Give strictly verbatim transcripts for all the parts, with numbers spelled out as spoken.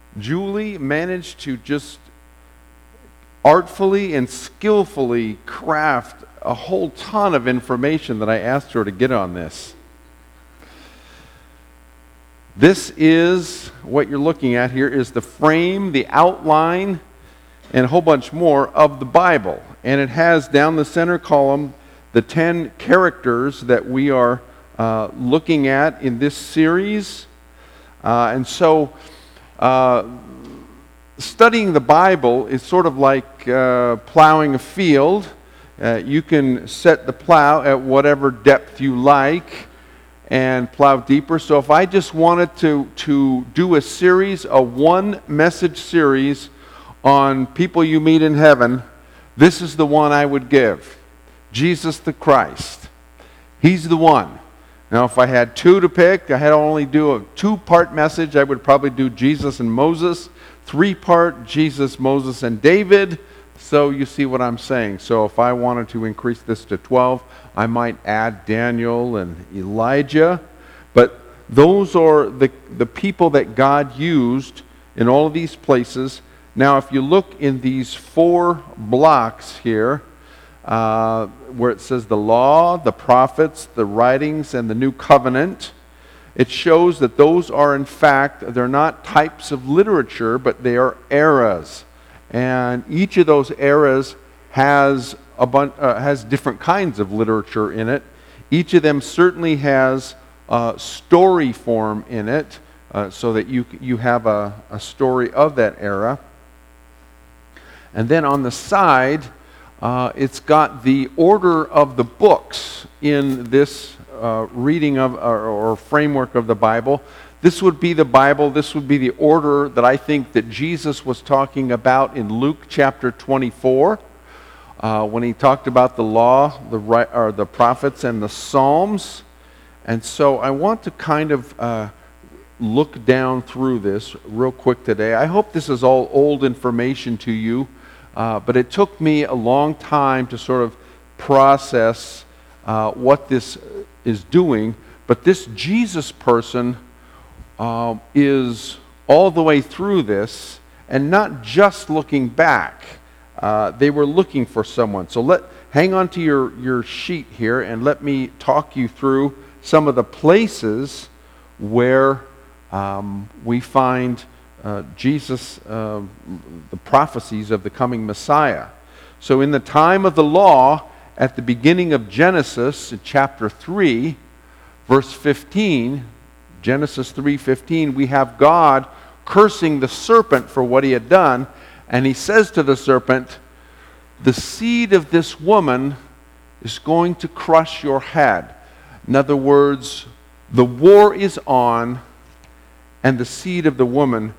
Julie managed to just artfully and skillfully craft a whole ton of information that I asked her to get on this. This is, what you're looking at here is the frame, the outline, and a whole bunch more of the Bible. And it has down the center column the ten characters that we are uh, looking at in this series. Uh, and so, uh, studying the Bible is sort of like uh, plowing a field. Uh, you can set the plow at whatever depth you like and plow deeper. So if I just wanted to, to do a series, a one message series on people you meet in heaven, this is the one I would give. Jesus the Christ. He's the one. Now if I had two to pick, I had to only do a two-part message. I would probably do Jesus and Moses. Three-part, Jesus, Moses, and David. So you see what I'm saying. So if I wanted to increase this to twelve, I might add Daniel and Elijah. But those are the, the people that God used in all of these places. Now if you look in these four blocks here, uh, where it says the law, the prophets, the writings, and the new covenant, it shows that those are in fact, they're not types of literature, but they are eras. And each of those eras has a bun- uh, has different kinds of literature in it. Each of them certainly has uh, story form in it, uh, so that you you have a, a story of that era. And then on the side, uh, it's got the order of the books in this uh, reading of or, or framework of the Bible. This would be the Bible. This would be the order that I think that Jesus was talking about in Luke chapter twenty-four, uh, when he talked about the law, the right, or the prophets, and the Psalms. And so I want to kind of uh, look down through this real quick today. I hope this is all old information to you, uh, but it took me a long time to sort of process uh, what this is doing. But this Jesus person Uh, is all the way through this, and not just looking back. Uh, they were looking for someone. So let hang on to your, your sheet here, and let me talk you through some of the places where um, we find uh, Jesus, uh, the prophecies of the coming Messiah. So in the time of the law, at the beginning of Genesis, in chapter three, verse fifteen, Genesis three fifteen, we have God cursing the serpent for what he had done, and he says to the serpent, the seed of this woman is going to crush your head. In other words, the war is on, and the seed of the woman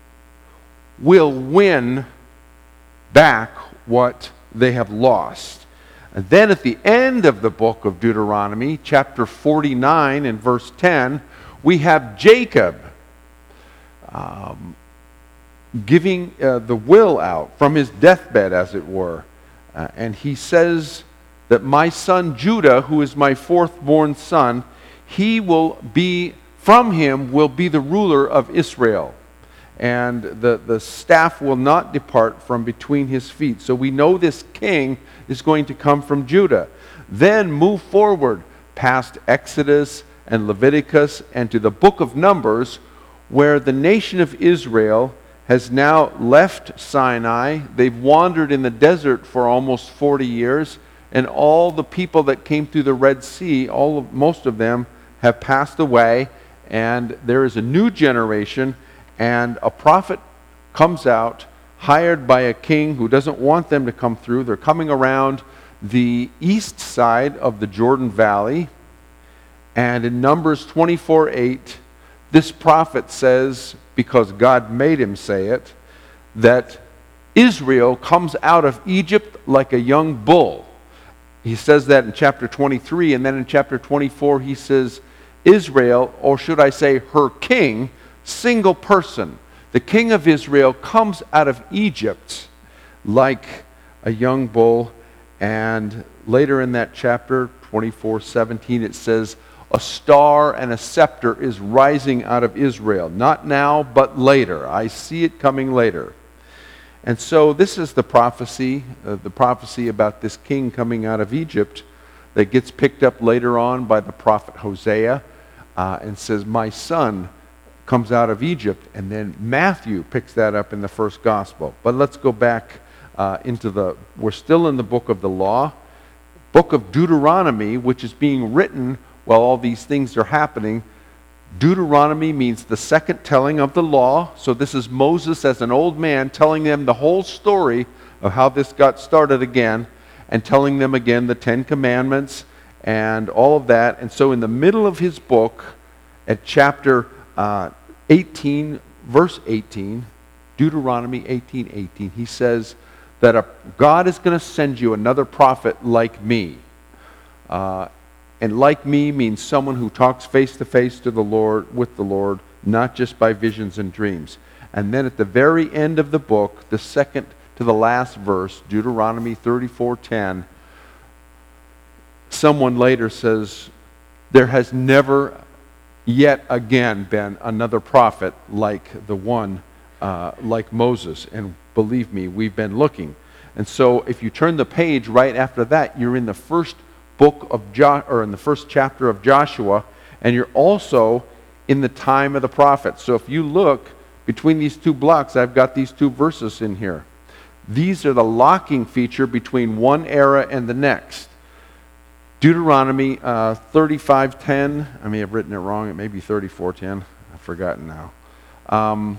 will win back what they have lost. And then at the end of the book of Deuteronomy, chapter forty-nine and verse ten, we have Jacob um, giving uh, the will out from his deathbed, as it were. Uh, and he says that my son Judah, who is my fourth-born son, he will be, from him will be the ruler of Israel. And the, the staff will not depart from between his feet. So we know this king is going to come from Judah. Then move forward past Exodus and Leviticus, and to the book of Numbers, where the nation of Israel has now left Sinai. They've wandered in the desert for almost forty years, and all the people that came through the Red Sea, all of, most of them have passed away, and there is a new generation, and a prophet comes out, hired by a king who doesn't want them to come through. They're coming around the east side of the Jordan Valley. And in Numbers twenty-four eight, this prophet says, because God made him say it, that Israel comes out of Egypt like a young bull. He says that in chapter twenty-three, and then in chapter twenty-four he says, Israel, or should I say her king, single person, the king of Israel comes out of Egypt like a young bull. And later in that chapter, twenty-four seventeen, it says, A star and a scepter is rising out of Israel. Not now, but later. I see it coming later. And so this is the prophecy, uh, the prophecy about this king coming out of Egypt that gets picked up later on by the prophet Hosea uh, and says, my son comes out of Egypt. And then Matthew picks that up in the first gospel. But let's go back uh, into the, we're still in the book of the law, book of Deuteronomy, which is being written while all these things are happening. Deuteronomy means the second telling of the law. So this is Moses as an old man telling them the whole story of how this got started again, and telling them again the Ten Commandments and all of that. And so in the middle of his book, at chapter uh, eighteen, verse eighteen, Deuteronomy eighteen eighteen, he says that a, God is going to send you another prophet like me. Uh, And like me means someone who talks face to face to the Lord, with the Lord, not just by visions and dreams. And then at the very end of the book, the second to the last verse, Deuteronomy thirty-four ten, someone later says, there has never yet again been another prophet like the one, uh, like Moses. And believe me, we've been looking. And so if you turn the page right after that, you're in the first book of jo- or in the first chapter of Joshua, and you're also in the time of the prophets. So if you look between these two blocks, I've got these two verses in here. These are the locking feature between one era and the next. Deuteronomy uh, thirty-five ten, I may have written it wrong, it may be thirty-four ten, I've forgotten now. Um,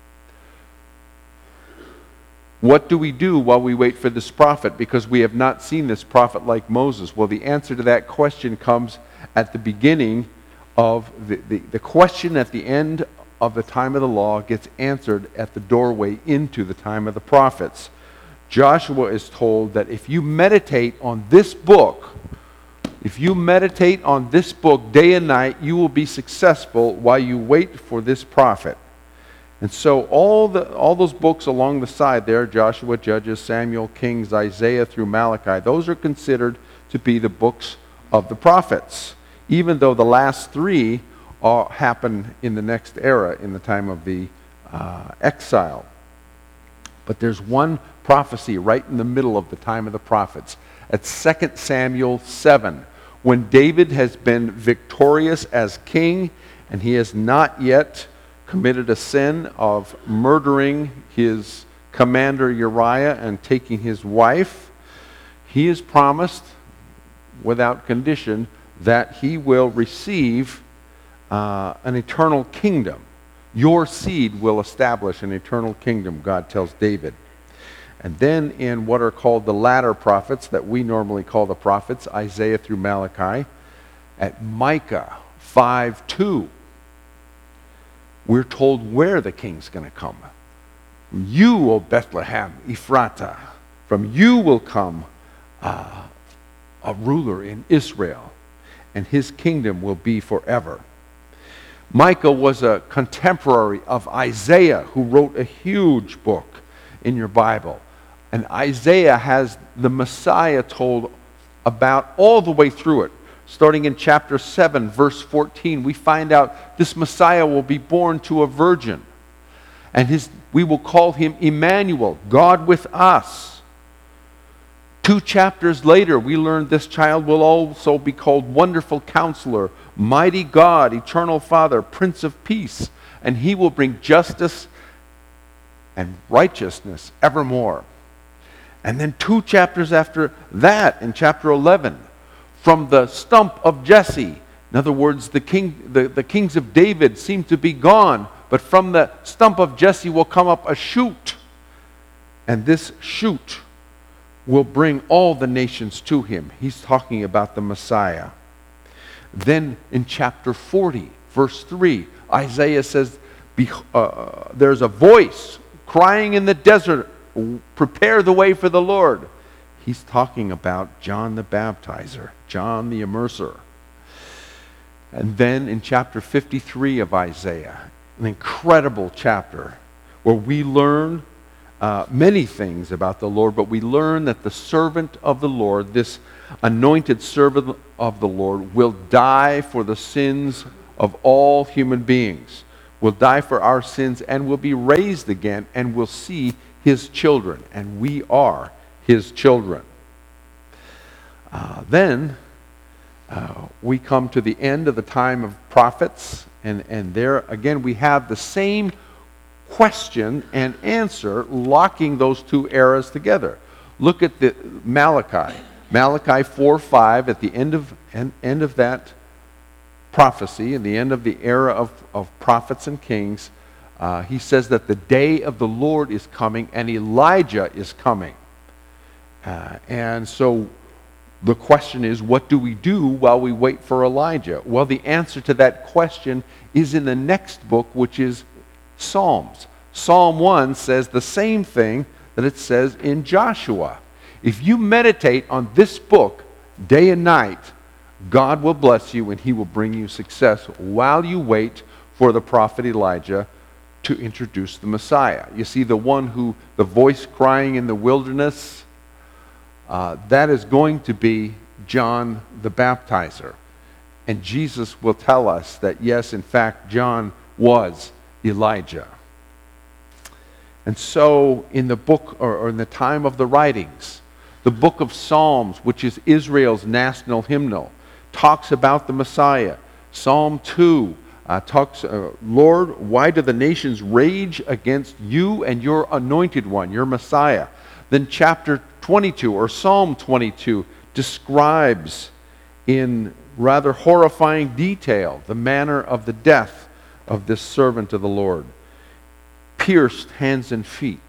What do we do while we wait for this prophet? Because we have not seen this prophet like Moses. Well, the answer to that question comes at the beginning of the, the, the question at the end of the time of the law gets answered at the doorway into the time of the prophets. Joshua is told that if you meditate on this book, if you meditate on this book day and night, you will be successful while you wait for this prophet. And so all the all those books along the side there, Joshua, Judges, Samuel, Kings, Isaiah through Malachi, those are considered to be the books of the prophets, even though the last three are, happen in the next era, in the time of the uh, exile. But there's one prophecy right in the middle of the time of the prophets. At Second Samuel seven, when David has been victorious as king, and he has not yet committed a sin of murdering his commander Uriah and taking his wife, he is promised without condition that he will receive uh, an eternal kingdom. Your seed will establish an eternal kingdom, God tells David. And then in what are called the latter prophets, that we normally call the prophets, Isaiah through Malachi, at Micah five two, we're told where the king's going to come. From you, O Bethlehem, Ephratah, from you will come uh, a ruler in Israel, and his kingdom will be forever. Micah was a contemporary of Isaiah, who wrote a huge book in your Bible. And Isaiah has the Messiah told about all the way through it. Starting in chapter seven, verse fourteen, we find out this Messiah will be born to a virgin. And his, we will call him Emmanuel, God with us. Two chapters later, we learn this child will also be called Wonderful Counselor, Mighty God, Eternal Father, Prince of Peace. And he will bring justice and righteousness evermore. And then two chapters after that, in chapter eleven, from the stump of Jesse. In other words, the king, the, the kings of David seem to be gone, but from the stump of Jesse will come up a shoot. And this shoot will bring all the nations to him. He's talking about the Messiah. Then in chapter forty, verse three, Isaiah says, uh, there's a voice crying in the desert, prepare the way for the Lord. He's talking about John the Baptizer, John the Immerser. And then in chapter fifty-three of Isaiah, an incredible chapter where we learn uh, many things about the Lord, but we learn that the servant of the Lord, this anointed servant of the Lord, will die for the sins of all human beings, will die for our sins, and will be raised again, and will see his children. And we are his children. Uh, then uh, we come to the end of the time of prophets, and, and there again we have the same question and answer locking those two eras together. Look at the Malachi. Malachi four five, at the end of, end, end of that prophecy, at the end of the era of, of prophets and kings, uh, he says that the day of the Lord is coming and Elijah is coming. Uh, and so the question is, what do we do while we wait for Elijah? Well, the answer to that question is in the next book, which is Psalms. Psalm one says the same thing that it says in Joshua. If you meditate on this book day and night, God will bless you and he will bring you success while you wait for the prophet Elijah to introduce the Messiah. You see, the one who, the voice crying in the wilderness, uh, that is going to be John the Baptizer. And Jesus will tell us that, yes, in fact, John was Elijah. And so in the book, or, or in the time of the writings, the book of Psalms, which is Israel's national hymnal, talks about the Messiah. Psalm two uh, talks, uh, Lord, why do the nations rage against you and your anointed one, your Messiah? Then chapter twenty-two, or Psalm twenty-two, describes in rather horrifying detail the manner of the death of this servant of the Lord. Pierced hands and feet,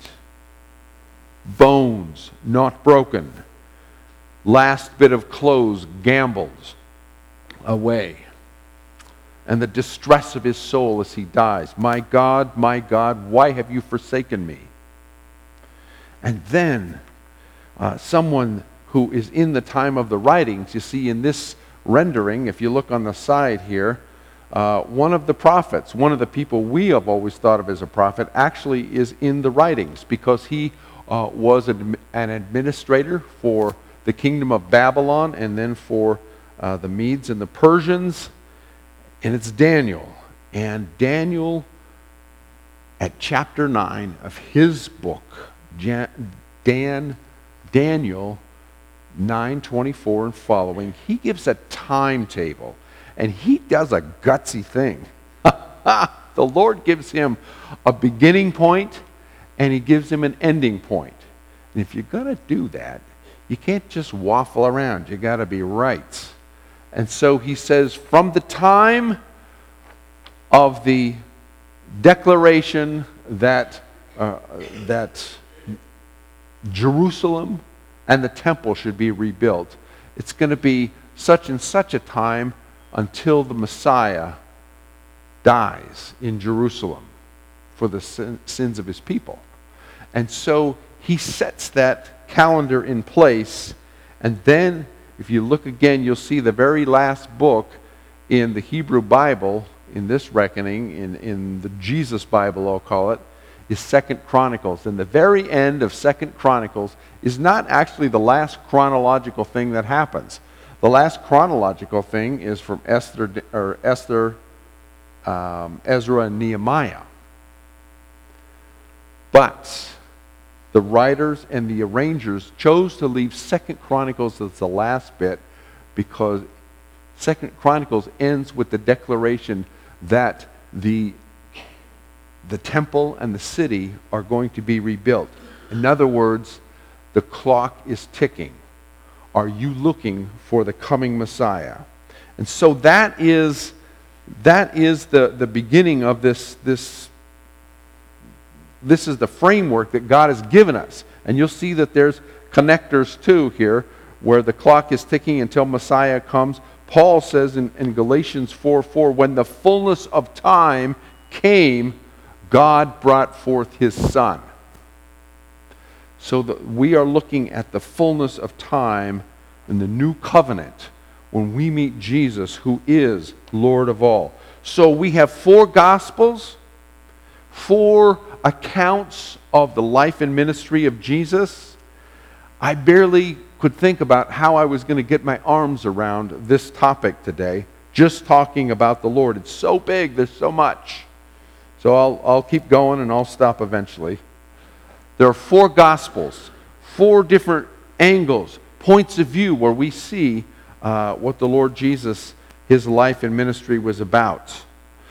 bones not broken, last bit of clothes gambled away, and the distress of his soul as he dies. My God, my God, why have you forsaken me? And then uh, someone who is in the time of the writings, you see in this rendering, if you look on the side here, Uh, one of the prophets, one of the people we have always thought of as a prophet, actually is in the writings, because he uh, was an, an administrator for the kingdom of Babylon and then for uh, the Medes and the Persians, and it's Daniel. And Daniel, at chapter nine of his book, Jan, Dan, Daniel nine twenty-four and following, he gives a timetable. And he does a gutsy thing. The Lord gives him a beginning point, and he gives him an ending point. And if you're going to do that, you can't just waffle around. You got to be right. And so he says, from the time of the declaration that uh, that Jerusalem and the temple should be rebuilt, it's going to be such and such a time until the Messiah dies in Jerusalem for the sin, sins of his people. And so he sets that calendar in place, and then if you look again, you'll see the very last book in the Hebrew Bible, in this reckoning, in, in the Jesus Bible I'll call it, is Second Chronicles. And the very end of Second Chronicles is not actually the last chronological thing that happens. The last chronological thing is from Esther, or Esther, um, Ezra, and Nehemiah. But the writers and the arrangers chose to leave Second Chronicles as the last bit, because Second Chronicles ends with the declaration that the the temple and the city are going to be rebuilt. In other words, the clock is ticking. Are you looking for the coming Messiah? And so that is that is the, the beginning of this, this this is the framework that God has given us. And you'll see that there's connectors too here, where the clock is ticking until Messiah comes. Paul says in, in Galatians four four, when the fullness of time came, God brought forth his Son. So that we are looking at the fullness of time in the new covenant when we meet Jesus, who is Lord of all. So we have four Gospels, four accounts of the life and ministry of Jesus. I barely could think about how I was going to get my arms around this topic today, just talking about the Lord. It's so big, there's so much. So I'll, I'll keep going and I'll stop eventually. There are four Gospels, four different angles, points of view where we see uh, what the Lord Jesus, his life and ministry was about.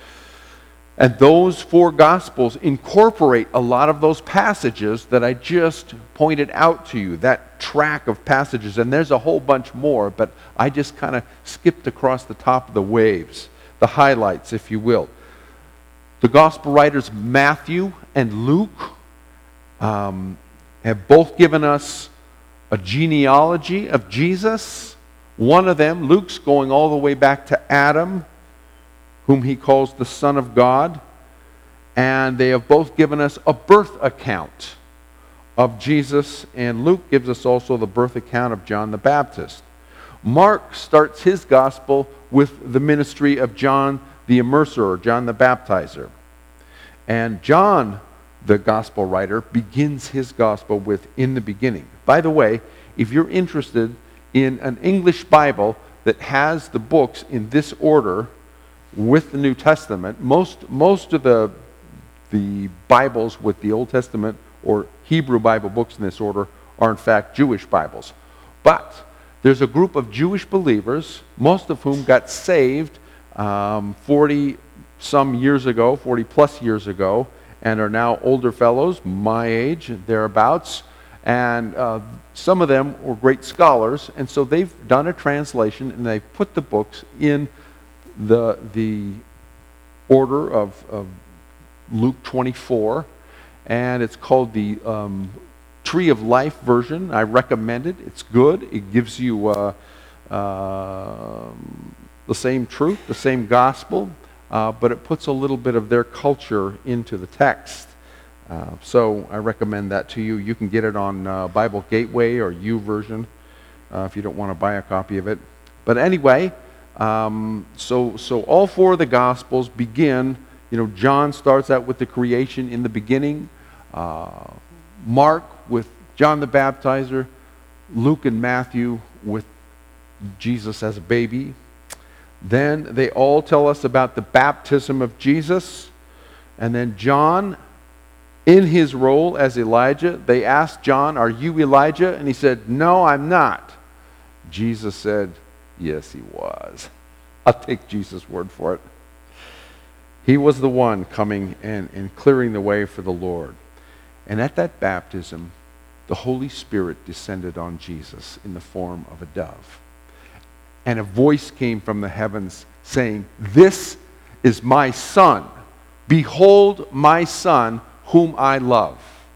And those four Gospels incorporate a lot of those passages that I just pointed out to you, that track of passages. And there's a whole bunch more, but I just kind of skipped across the top of the waves, the highlights, if you will. The Gospel writers Matthew and Luke um, have both given us a genealogy of Jesus. One of them, Luke's going all the way back to Adam, whom he calls the Son of God. And they have both given us a birth account of Jesus, and Luke gives us also the birth account of John the Baptist. Mark starts his gospel with the ministry of John the Immerser, or John the Baptizer. And John, the gospel writer, begins his gospel with, "In the beginning." By the way, if you're interested in an English Bible that has the books in this order, with the New Testament, most most of the the Bibles with the Old Testament or Hebrew Bible books in this order are in fact Jewish Bibles. But there's a group of Jewish believers, most of whom got saved um, forty some years ago, forty plus years ago, and are now older fellows, my age, thereabouts. And uh, some of them were great scholars, and so they've done a translation and they've put the books in the the order of, of Luke twenty-four, and it's called the um, Tree of Life version. I recommend it. It's good. It gives you uh, uh, the same truth, the same gospel, uh, but it puts a little bit of their culture into the text. Uh, so I recommend that to you. You can get it on uh, Bible Gateway or YouVersion uh, if you don't want to buy a copy of it. But anyway, Um, so, so all four of the Gospels begin, you know, John starts out with the creation in the beginning, uh, Mark with John the Baptizer, Luke and Matthew with Jesus as a baby. Then they all tell us about the baptism of Jesus. And then John, in his role as Elijah, they asked John, "Are you Elijah?" And he said, "No, I'm not." Jesus said, "Yes, he was." I'll take Jesus' word for it. He was the one coming and, and clearing the way for the Lord. And at that baptism, the Holy Spirit descended on Jesus in the form of a dove. And a voice came from the heavens saying, "This is my Son. Behold my Son, whom I love."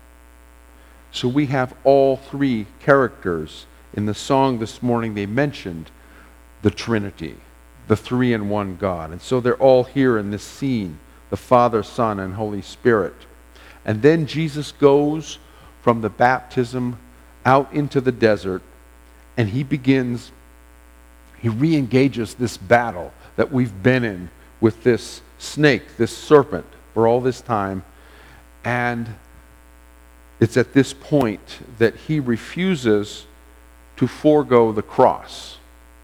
So we have all three characters. In the song this morning, they mentioned the Trinity, the three-in-one God. And so they're all here in this scene, the Father, Son, and Holy Spirit. And then Jesus goes from the baptism out into the desert, and he begins, he re-engages this battle that we've been in with this snake, this serpent, for all this time. And it's at this point that he refuses to forego the cross.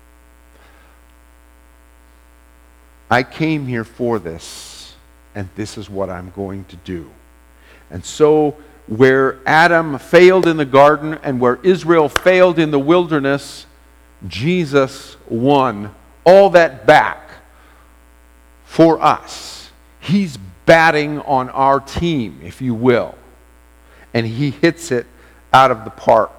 I came here for this, and this is what I'm going to do. And so, where Adam failed in the garden and where Israel failed in the wilderness, Jesus won all that back for us. He's batting on our team, if you will. And he hits it out of the park.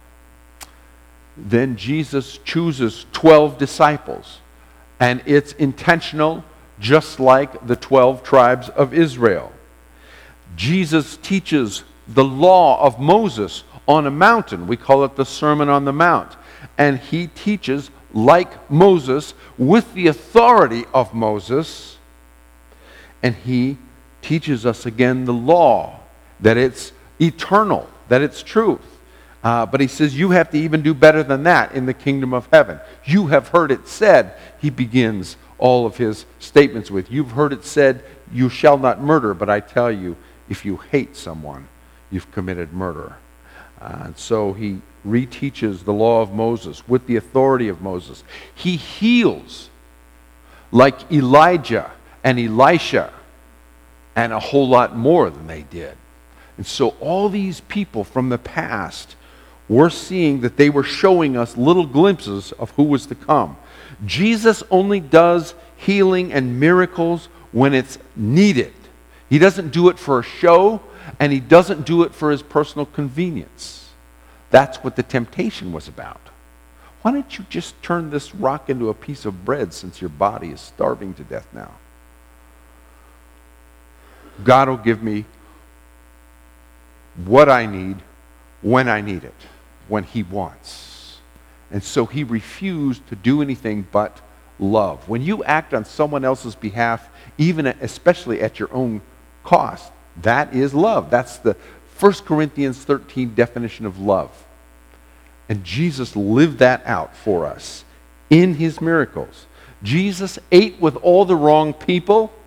Then Jesus chooses twelve disciples. And it's intentional, just like the twelve tribes of Israel. Jesus teaches the law of Moses on a mountain. We call it the Sermon on the Mount. And he teaches, like Moses, with the authority of Moses. And he teaches us again the law, that it's eternal, that it's truth. Uh, but he says, you have to even do better than that in the kingdom of heaven. You have heard it said, he begins all of his statements with, you've heard it said, you shall not murder, but I tell you, if you hate someone, you've committed murder. Uh, and so he reteaches the law of Moses with the authority of Moses. He heals like Elijah and Elisha and a whole lot more than they did. And so all these people from the past, we're seeing that they were showing us little glimpses of who was to come. Jesus only does healing and miracles when it's needed. He doesn't do it for a show, and he doesn't do it for his personal convenience. That's what the temptation was about. Why don't you just turn this rock into a piece of bread since your body is starving to death now? God will give me what I need when I need it, when he wants. And so he refused to do anything but love. When you act on someone else's behalf, even especially at your own cost, that is love. That's the First Corinthians thirteen definition of love. And Jesus lived that out for us in his miracles. Jesus ate with all the wrong people,